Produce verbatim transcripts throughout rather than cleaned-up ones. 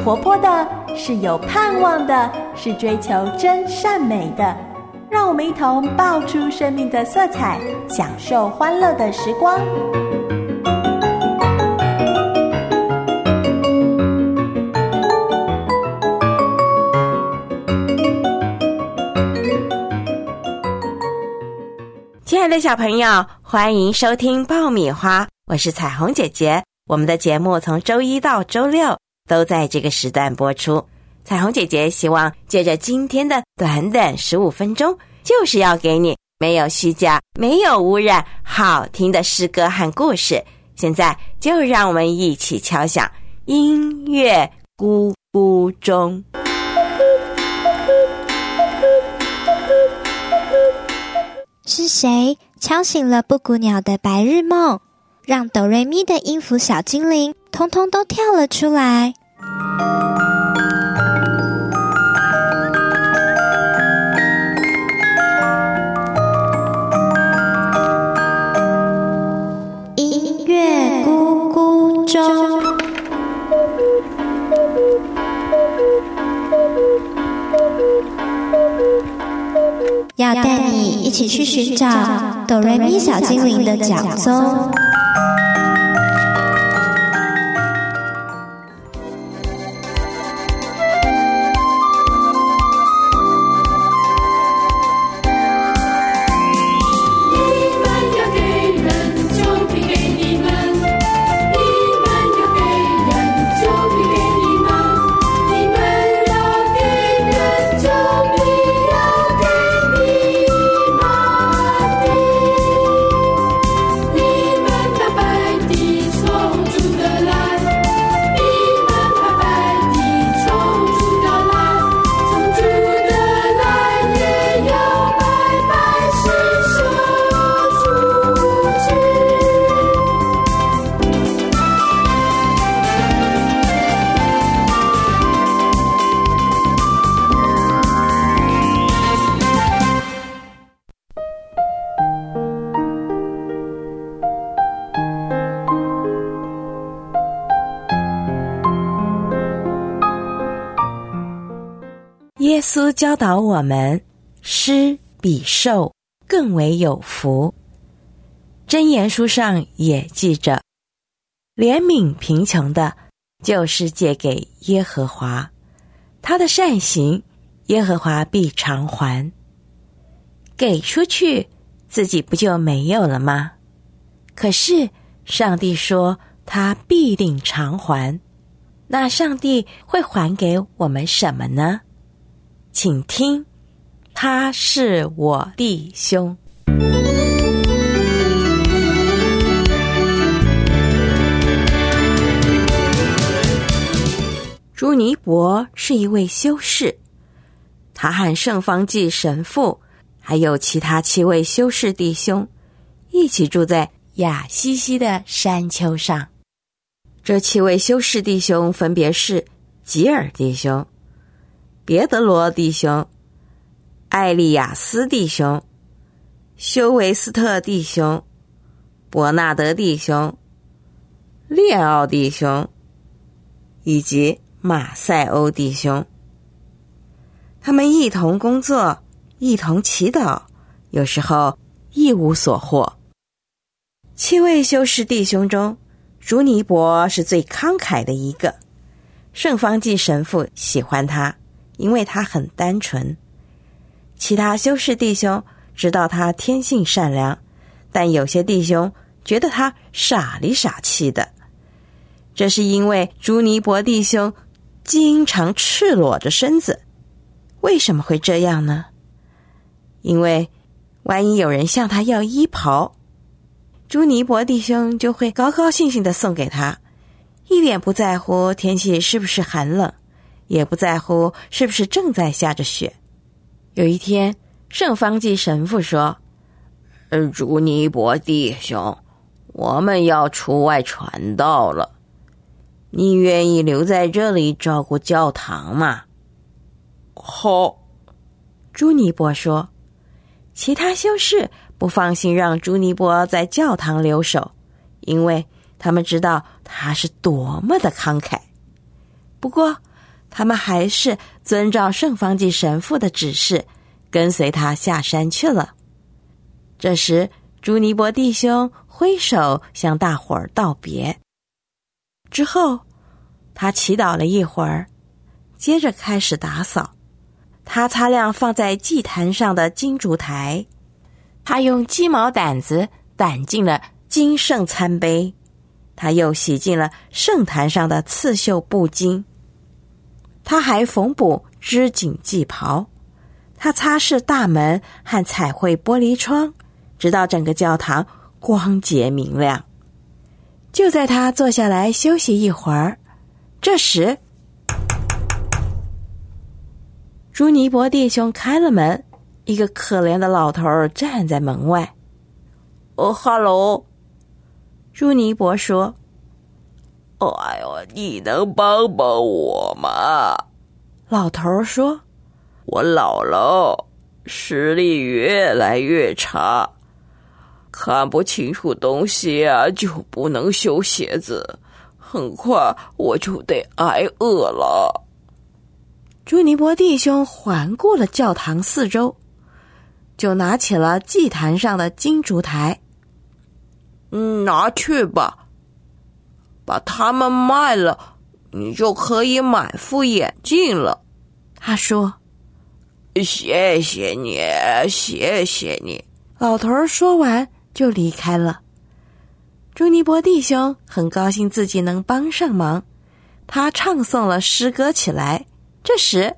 活泼的，是有盼望的，是追求真善美的。让我们一同爆出生命的色彩，享受欢乐的时光。 亲爱的小朋友，欢迎收听爆米花，我是彩虹姐姐。我们的节目从周一到周六都在这个时段播出。彩虹姐姐希望借着今天的短短十五分钟，就是要给你没有虚假、没有污染、好听的诗歌和故事。现在就让我们一起敲响音乐咕咕钟。 是谁敲醒了布谷鸟的白日梦，让哆瑞咪的音符小精灵通通都跳了出来？音乐咕咕钟，要带你一起去寻找哆瑞咪小精灵的脚踪。 耶稣教导我们，施比受更为有福。箴言书上也记着，怜悯贫穷的，就是借给耶和华，他的善行，耶和华必偿还。给出去，自己不就没有了吗？可是上帝说他必定偿还，那上帝会还给我们什么呢？请听，他是我弟兄。朱尼伯是一位修士，他和圣方济神父还有其他七位修士弟兄一起住在亚西西的山丘上。这七位修士弟兄分别是吉尔弟兄、别德罗弟兄、艾利亚斯弟兄、修维斯特弟兄、伯纳德弟兄、列奥弟兄以及马塞欧弟兄。他们一同工作，一同祈祷，有时候一无所获。七位修士弟兄中，朱尼伯是最慷慨的一个。圣方济神父喜欢他，因为他很单纯。其他修士弟兄知道他天性善良，但有些弟兄觉得他傻里傻气的。这是因为朱尼伯弟兄经常赤裸着身子。为什么会这样呢？因为万一有人向他要衣袍，朱尼伯弟兄就会高高兴兴地送给他，一点不在乎天气是不是寒冷，也不在乎是不是正在下着雪。有一天，圣方济神父说，朱尼伯弟兄，我们要出外传道了，你愿意留在这里照顾教堂吗？好，朱尼伯说。其他修士不放心让朱尼伯在教堂留守，因为他们知道他是多么的慷慨。不过他们还是遵照圣方济神父的指示，跟随他下山去了。这时，朱尼伯弟兄挥手向大伙儿道别。之后，他祈祷了一会儿，接着开始打扫。他擦亮放在祭坛上的金烛台，他用鸡毛掸子掸进了金圣餐杯，他又洗净了圣坛上的刺绣布巾。他还缝补织锦祭袍，他擦拭大门和彩绘玻璃窗，直到整个教堂光洁明亮。就在他坐下来休息一会儿，这时朱尼伯弟兄开了门，一个可怜的老头站在门外。哦，哈喽，朱尼伯说。哎呦，你能帮帮我吗？老头说。我老了，视力越来越差，看不清楚东西啊，就不能修鞋子，很快我就得挨饿了。朱尼伯弟兄环顾了教堂四周，就拿起了祭坛上的金烛台。嗯，拿去吧，把它们卖了，你就可以买副眼镜了。他说。谢谢你，谢谢你。老头说完就离开了。朱尼伯弟兄很高兴自己能帮上忙，他唱诵了诗歌起来。这时，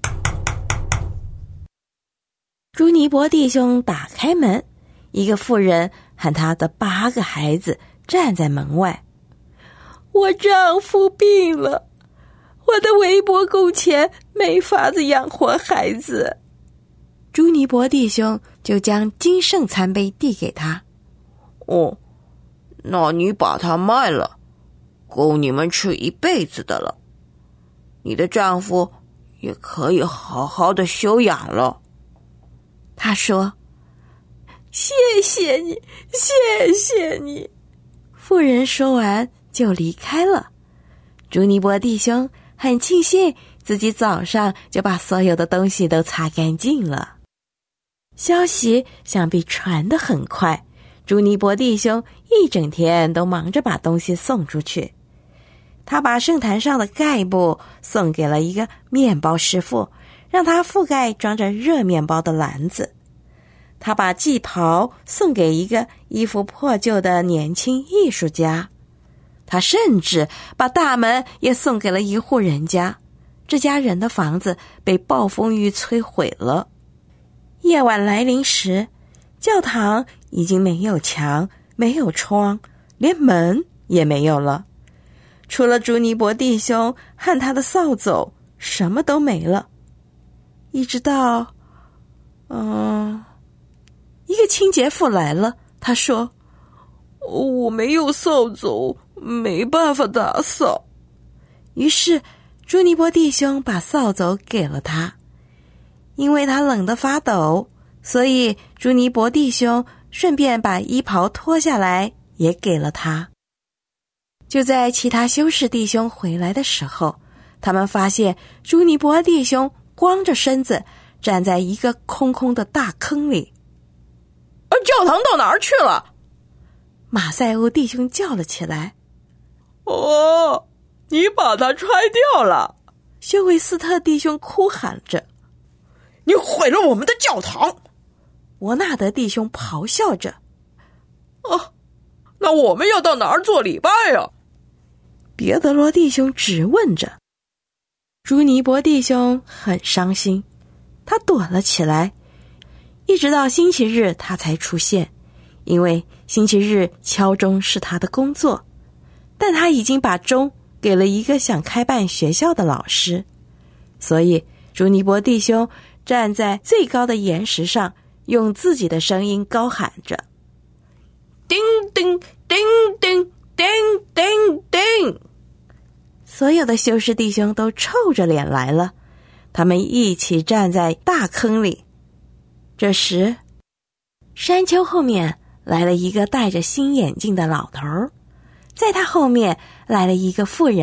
朱尼伯弟兄打开门，一个妇人和他的八个孩子站在门外。我丈夫病了，我的微薄工钱没法子养活孩子。朱尼伯弟兄就将金圣餐杯递给他。哦，那你把它卖了，够你们吃一辈子的了。你的丈夫也可以好好的休养了。他说。谢谢你，谢谢你。妇人说完就离开了。朱尼伯弟兄很庆幸自己早上就把所有的东西都擦干净了。消息想必传得很快，朱尼伯弟兄一整天都忙着把东西送出去。他把圣坛上的盖布送给了一个面包师傅，让他覆盖装着热面包的篮子。他把祭袍送给一个衣服破旧的年轻艺术家。他甚至把大门也送给了一户人家，这家人的房子被暴风雨摧毁了。夜晚来临时，教堂已经没有墙，没有窗，连门也没有了。除了朱尼伯弟兄和他的扫帚，什么都没了。一直到，嗯，一个清洁妇来了，他说：“我没有扫帚，没办法打扫。”于是朱尼伯弟兄把扫帚给了他。因为他冷得发抖，所以朱尼伯弟兄顺便把衣袍脱下来也给了他。就在其他修士弟兄回来的时候，他们发现朱尼伯弟兄光着身子站在一个空空的大坑里。教堂到哪儿去了？马赛欧弟兄叫了起来。哦，你把它拆掉了！修维斯特弟兄哭喊着。你毁了我们的教堂！伯纳德弟兄咆哮着。哦，那我们要到哪儿做礼拜啊？别德罗弟兄直问着。朱尼伯弟兄很伤心，他躲了起来，一直到星期日他才出现，因为星期日敲钟是他的工作，但他已经把钟给了一个想开办学校的老师，所以朱尼伯弟兄站在最高的岩石上，用自己的声音高喊着：叮叮叮叮叮叮叮！所有的修士弟兄都臭着脸来了，他们一起站在大坑里。这时，山丘后面来了一个戴着新眼镜的老头，在他后面来了一个妇人，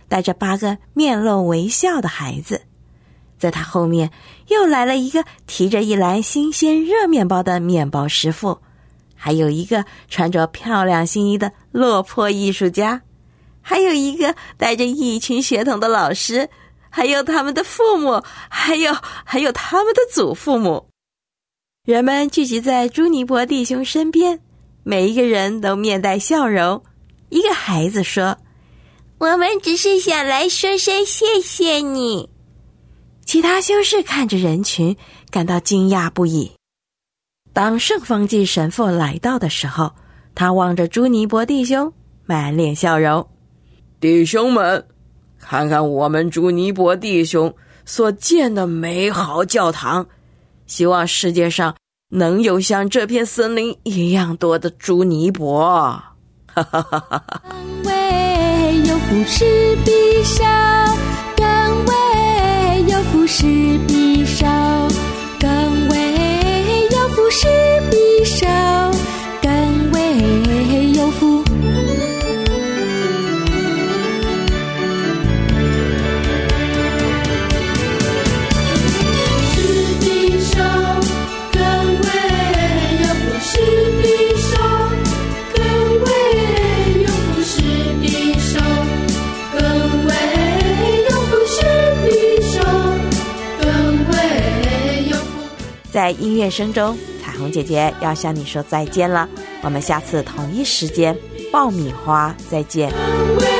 带着八个面露微笑的孩子。在他后面又来了一个提着一篮新鲜热面包的面包师傅，还有一个穿着漂亮新衣的落魄艺术家，还有一个带着一群血统的老师，还有他们的父母，还有还有他们的祖父母。人们聚集在朱尼伯弟兄身边，每一个人都面带笑容。一个孩子说：“我们只是想来说声谢谢你。”其他修士看着人群，感到惊讶不已。当圣方济神父来到的时候，他望着朱尼伯弟兄，满脸笑容。弟兄们，看看我们朱尼伯弟兄所建的美好教堂，希望世界上能有像这片森林一样多的朱尼伯。哈哈哈哈！ 更为有福是必少，更为有福是必少，更为有福是必少，更为有福。 在音乐声中，彩虹姐姐要向你说再见了，我们下次同一时间爆米花再见。